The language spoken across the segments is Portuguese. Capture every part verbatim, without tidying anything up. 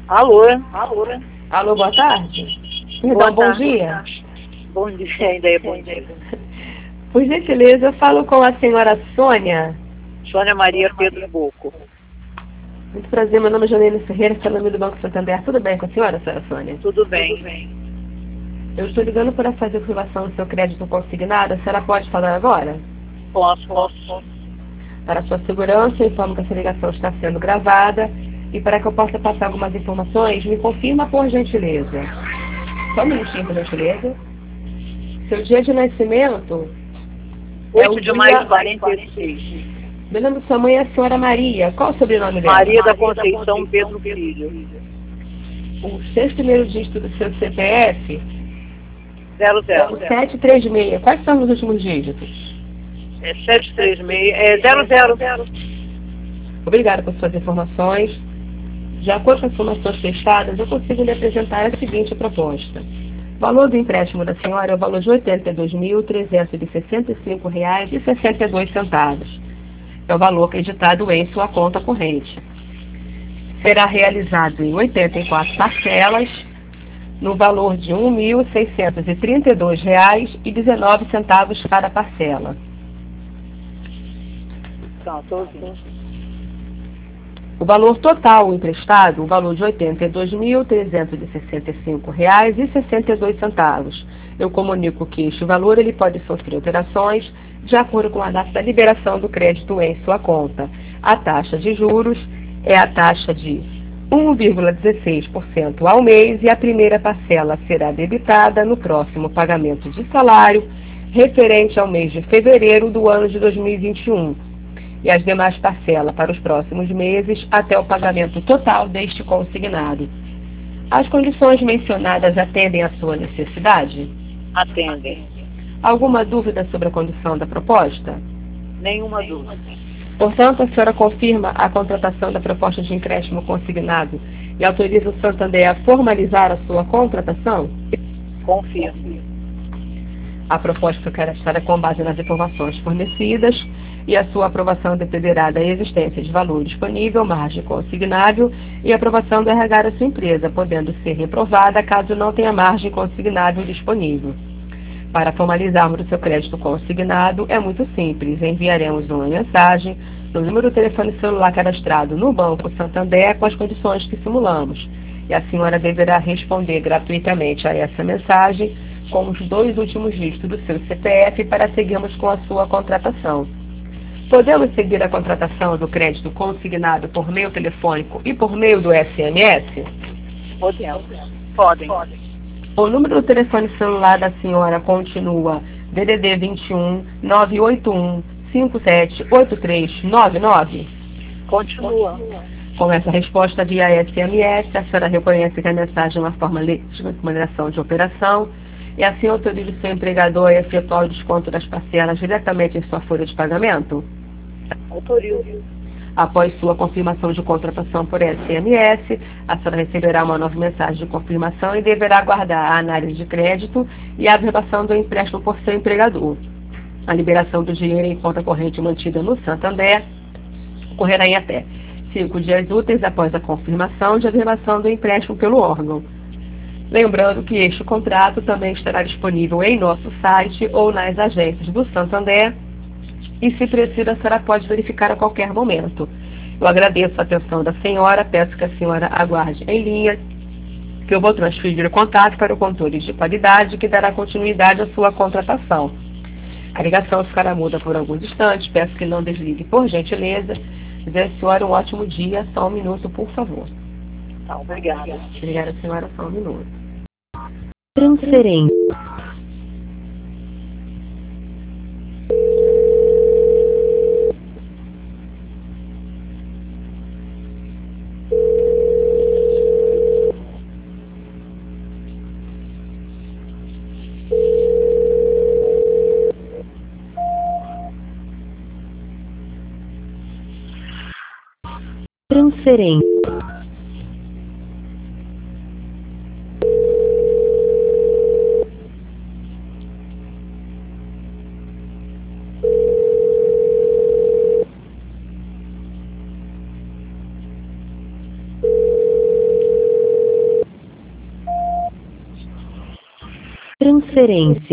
Alô? Alô? Alô, boa tarde. Perdão, Boa bom tarde. dia. Bom dia, ainda é bom dia. Por gentileza, eu falo com a senhora Sônia. Sônia Maria Pedro Boco. Muito prazer, meu nome é Janaína Ferreira, falando do Banco Santander. Tudo bem com a senhora, senhora Sônia? Tudo bem. Eu estou ligando para fazer observação do seu crédito consignado. A senhora pode falar agora? Posso, posso. Para sua segurança, eu informo que essa ligação está sendo gravada. E para que eu possa passar algumas informações, me confirma por gentileza. Só um minutinho, por gentileza. Seu dia de nascimento é o oito de maio de dia... quarenta e seis. Meu nome da sua mãe é a senhora Maria. Qual o sobrenome dela? Maria da Conceição Pedro Filho. O sexto primeiro dígito do seu C P F Zero, é o zero. sete três seis. Quais são os últimos dígitos? É sete três seis. É zero, zero. Obrigada por suas informações. De acordo com as informações prestadas, eu consigo lhe apresentar a seguinte proposta. O valor do empréstimo da senhora é o valor de oitenta e dois mil, trezentos e sessenta e cinco reais e sessenta e dois centavos. É o valor acreditado em sua conta corrente. Será realizado em oitenta e quatro parcelas, no valor de um mil seiscentos e trinta e dois reais e dezenove centavos cada parcela. Tá, tô ouvindo. O valor total emprestado, o valor de oitenta e dois mil, trezentos e sessenta e cinco reais e sessenta e dois centavos. Eu comunico que este valor ele pode sofrer alterações de acordo com a data da liberação do crédito em sua conta. A taxa de juros é a taxa de um vírgula dezesseis por cento ao mês e a primeira parcela será debitada no próximo pagamento de salário referente ao mês de fevereiro do ano de dois mil e vinte e um. E as demais parcelas para os próximos meses até o pagamento total deste consignado. As condições mencionadas atendem à sua necessidade? Atendem. Alguma dúvida sobre a condição da proposta? Nenhuma dúvida. Portanto, a senhora confirma a contratação da proposta de empréstimo consignado e autoriza o Santander a formalizar a sua contratação? Confirmo. A proposta que estará com base nas informações fornecidas e a sua aprovação dependerá da existência de valor disponível, margem consignável e aprovação do R H da sua empresa, podendo ser reprovada caso não tenha margem consignável disponível. Para formalizarmos o seu crédito consignado, é muito simples. Enviaremos uma mensagem no número de telefone celular cadastrado no Banco Santander com as condições que simulamos. E a senhora deverá responder gratuitamente a essa mensagem com os dois últimos dígitos do seu C P F para seguirmos com a sua contratação. Podemos seguir a contratação do crédito consignado por meio telefônico e por meio do S M S? Podemos. Podem. O número do telefone celular da senhora continua D D D vinte e um, nove oito um, cinco sete oito três nove nove? Continua. Com essa resposta via S M S, a senhora reconhece que a mensagem é uma forma legítima de remuneração de operação e assim autoriza o seu empregador a efetuar o desconto das parcelas diretamente em sua folha de pagamento? Autorizo. Após sua confirmação de contratação por S M S, a senhora receberá uma nova mensagem de confirmação e deverá aguardar a análise de crédito e a averbação do empréstimo por seu empregador. A liberação do dinheiro em conta corrente mantida no Santander ocorrerá em até cinco dias úteis após a confirmação de averbação do empréstimo pelo órgão. Lembrando que este contrato também estará disponível em nosso site ou nas agências do Santander e, se precisa, a senhora pode verificar a qualquer momento. Eu agradeço a atenção da senhora, peço que a senhora aguarde em linha, que eu vou transferir o contato para o controle de qualidade que dará continuidade à sua contratação. A ligação ficará muda por alguns instantes, peço que não desligue por gentileza. Desejo à senhora um ótimo dia, só um minuto, por favor. Tá, obrigada. Obrigada, senhora, só um minuto. Transferência. Transferência. Transferência.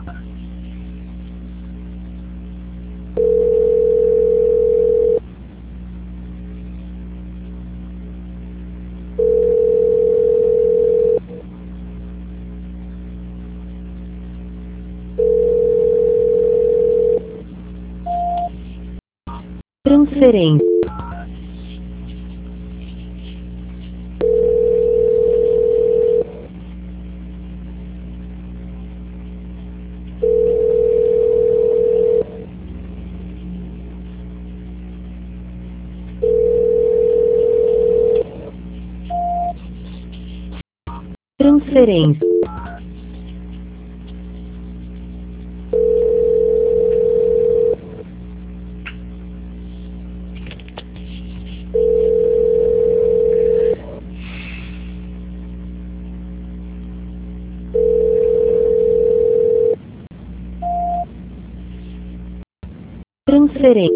Transferência. Transferência. Transferência.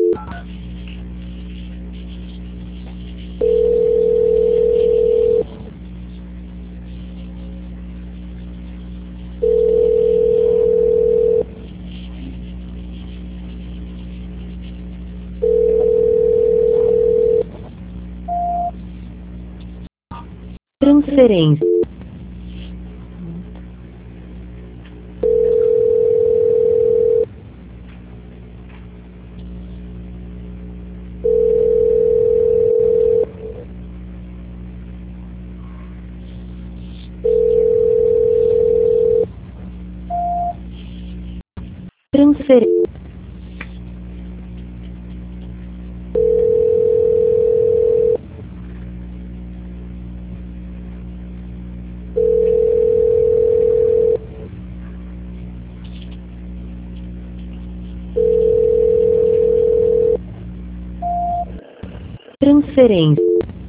Transferência. Transferência. Transferência.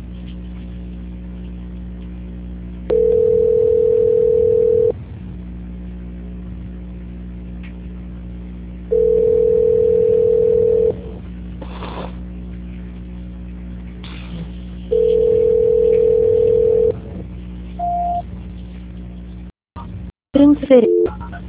Transferência.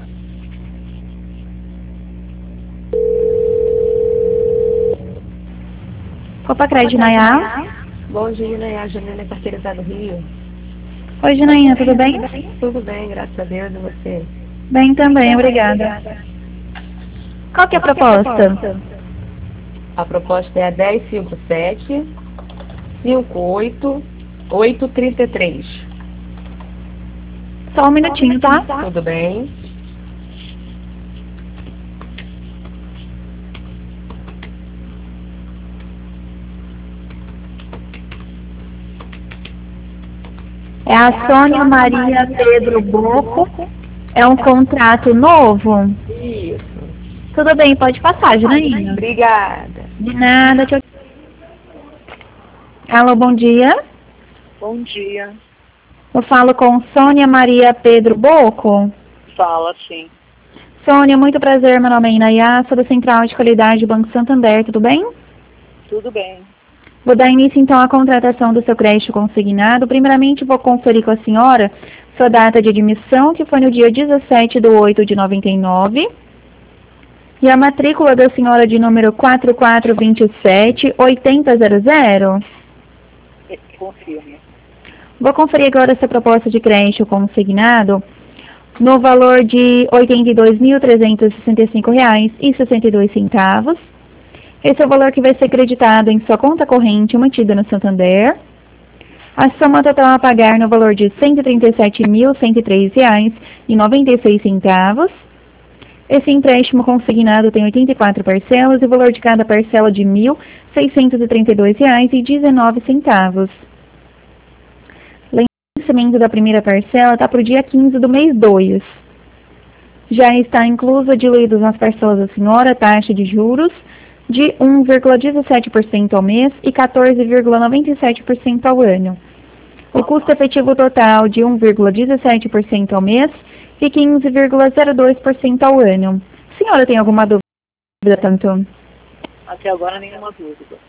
Copa Crédito Nayá. Bom dia, Nayá. Juliana, carteira do Rio. Oi, Janaína, tudo bem? Tudo bem, graças a Deus. E você? Bem também, obrigada. Qual que é a proposta? A proposta é a dez cinquenta e sete, cinquenta e oito, oito trinta e três. Só um minutinho, tá? Tudo bem? É a Sônia Maria Pedro Boco. É um contrato novo? Isso. Tudo bem, pode passar, Janaína. Obrigada. De nada, tchau. Alô, bom dia. Bom dia. Eu falo com Sônia Maria Pedro Boco. Fala, sim. Sônia, muito prazer, meu nome é Inayá, sou da Central de Qualidade do Banco Santander, tudo bem? Tudo bem. Vou dar início, então, à contratação do seu crédito consignado. Primeiramente, vou conferir com a senhora sua data de admissão, que foi no dia dezessete de oito de noventa e nove. E a matrícula da senhora de número quatro quatro dois sete, oito zero zero zero. Confirme. Vou conferir agora essa proposta de crédito consignado no valor de oitenta e dois mil trezentos e sessenta e cinco reais e sessenta e dois centavos. Esse é o valor que vai ser creditado em sua conta corrente mantida no Santander. A soma total a pagar no valor de cento e trinta e sete mil cento e três reais e noventa e seis centavos. Esse empréstimo consignado tem oitenta e quatro parcelas e o valor de cada parcela de mil seiscentos e trinta e dois reais e dezenove centavos. O vencimento da primeira parcela está para o dia quinze do mês dois. Já está inclusa, diluídos nas parcelas da senhora, a taxa de juros de um vírgula dezessete por cento ao mês e quatorze vírgula noventa e sete por cento ao ano. O custo efetivo total de um vírgula dezessete por cento ao mês e quinze vírgula zero dois por cento ao ano. Senhora, tem alguma dúvida, tanto? Até agora, nenhuma dúvida.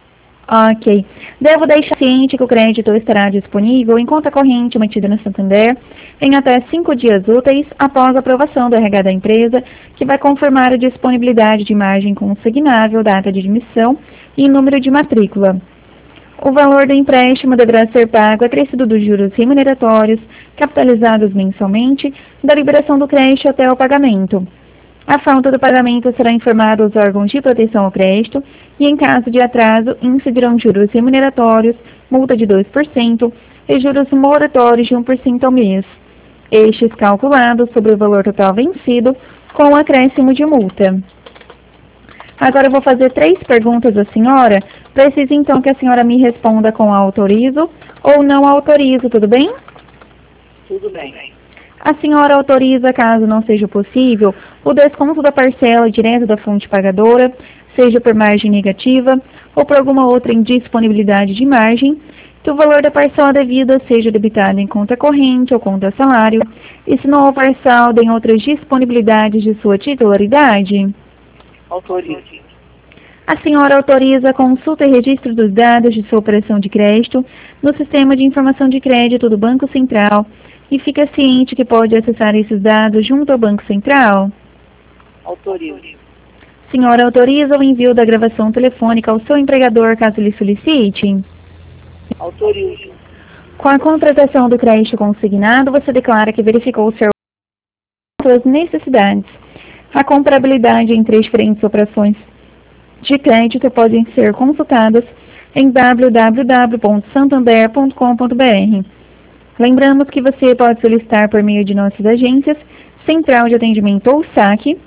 Ok. Devo deixar ciente que o crédito estará disponível em conta corrente mantida no Santander em até cinco dias úteis após a aprovação do R H da empresa, que vai confirmar a disponibilidade de margem consignável, data de admissão e número de matrícula. O valor do empréstimo deverá ser pago acrescido dos juros remuneratórios, capitalizados mensalmente, da liberação do crédito até o pagamento. A falta do pagamento será informada aos órgãos de proteção ao crédito e, em caso de atraso, incidirão juros remuneratórios, multa de dois por cento e juros moratórios de um por cento ao mês, estes calculados sobre o valor total vencido com o acréscimo de multa. Agora eu vou fazer três perguntas à senhora. Preciso então que a senhora me responda com autorizo ou não autorizo, tudo bem? Tudo bem. A senhora autoriza, caso não seja possível, o desconto da parcela direto da fonte pagadora, seja por margem negativa ou por alguma outra indisponibilidade de margem, que o valor da parcela devida seja debitado em conta corrente ou conta salário, e se não houver saldo em outras disponibilidades de sua titularidade? Autorizo. A senhora autoriza a consulta e registro dos dados de sua operação de crédito no Sistema de Informação de Crédito do Banco Central e fica ciente que pode acessar esses dados junto ao Banco Central? Autorizo. A senhora autoriza o envio da gravação telefônica ao seu empregador, caso lhe solicite? Autorizo. Com a contratação do crédito consignado, você declara que verificou ser suas necessidades. A comparabilidade entre as diferentes operações de crédito podem ser consultadas em w w w ponto santander ponto com ponto b r. Lembramos que você pode solicitar por meio de nossas agências, Central de Atendimento ou saque,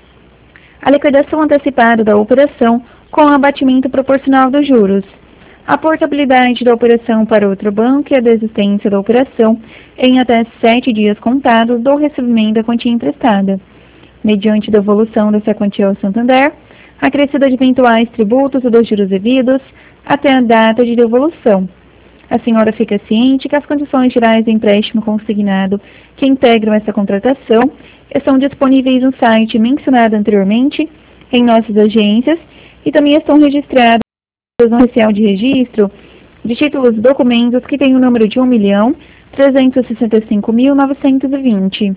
a liquidação antecipada da operação com abatimento proporcional dos juros, a portabilidade da operação para outro banco e a desistência da operação em até sete dias contados do recebimento da quantia emprestada, mediante devolução dessa quantia ao Santander, acrescida de eventuais tributos ou dos juros devidos até a data de devolução. A senhora fica ciente que as condições gerais do empréstimo consignado que integram essa contratação estão disponíveis no site mencionado anteriormente, em nossas agências, e também estão registradas no oficial de registro de títulos e documentos que tem o número de um milhão trezentos e sessenta e cinco mil novecentos e vinte.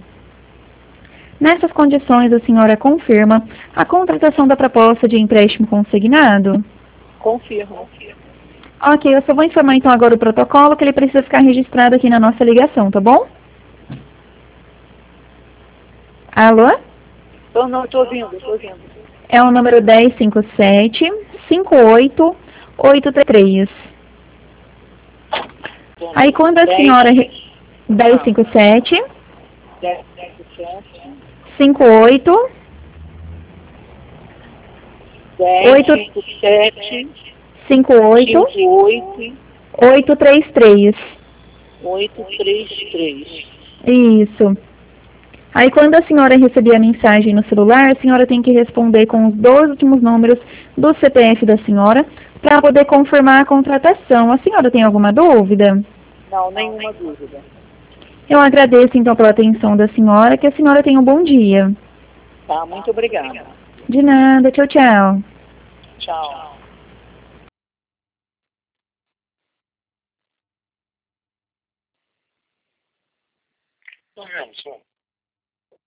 Nessas condições, a senhora confirma a contratação da proposta de empréstimo consignado? Confirmo. Ok, eu só vou informar então agora o protocolo, que ele precisa ficar registrado aqui na nossa ligação, tá bom? Alô? Eu não estou ouvindo, estou ouvindo. É o número dez cinco sete, cinco oito oito três. Aí quando a senhora... dez cinco sete, dez, cinco, sete, cinco oito dez, Oito- cinco, sete, cinco oito cinco, oito, oito três três. oito, três, três. Isso. Aí quando a senhora receber a mensagem no celular, a senhora tem que responder com os dois últimos números do C P F da senhora para poder confirmar a contratação. A senhora tem alguma dúvida? Não, nenhuma dúvida. Eu agradeço então pela atenção da senhora, que a senhora tenha um bom dia. Tá, muito obrigada. De nada, tchau, tchau. Tchau.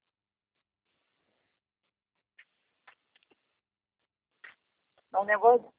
Não, negócio